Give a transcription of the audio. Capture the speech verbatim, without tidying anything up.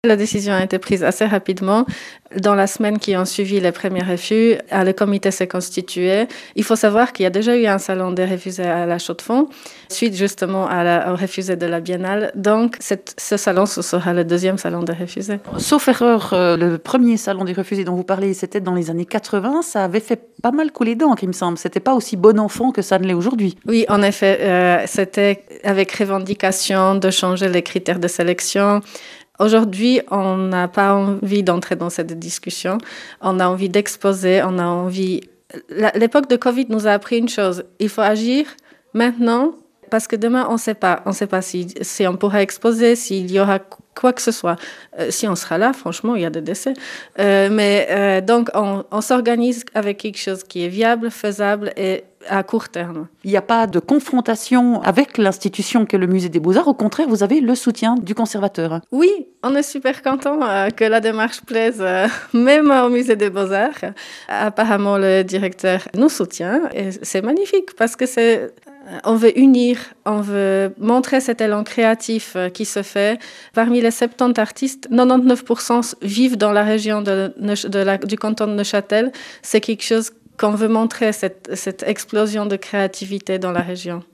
La décision a été prise assez rapidement. Dans la semaine qui a suivi les premiers refus, le comité s'est constitué. Il faut savoir qu'il y a déjà eu un salon des refusés à la Chaux-de-Fonds, suite justement à la, au refusé de la Biennale. Donc cette, ce salon, ce sera le deuxième salon des refusés. Sauf erreur, euh, le premier salon des refusés dont vous parlez, c'était dans les années quatre-vingts. Ça avait fait pas mal couler d'encre, il me semble. C'était pas aussi bon enfant que ça ne l'est aujourd'hui. Oui, en effet, euh, c'était avec revendication de changer les critères de sélection. Aujourd'hui, on n'a pas envie d'entrer dans cette discussion. On a envie d'exposer, on a envie... L'époque de Covid nous a appris une chose. Il faut agir maintenant parce que demain, on ne sait pas. On ne sait pas si, si on pourra exposer, s'il y aura quoi que ce soit. Euh, si on sera là, franchement, il y a des décès. Euh, mais euh, donc, on, on s'organise avec quelque chose qui est viable, faisable et à court terme. Il n'y a pas de confrontation avec l'institution qu'est le Musée des Beaux-Arts. Au contraire, vous avez le soutien du conservateur. Oui, on est super content euh, que la démarche plaise, euh, même au Musée des Beaux-Arts. Apparemment, le directeur nous soutient et c'est magnifique parce que c'est... On veut unir, on veut montrer cet élan créatif qui se fait. Parmi les soixante-dix artistes, quatre-vingt-dix-neuf pour cent vivent dans la région de, de la, du canton de Neuchâtel. C'est quelque chose qu'on veut montrer, cette, cette explosion de créativité dans la région.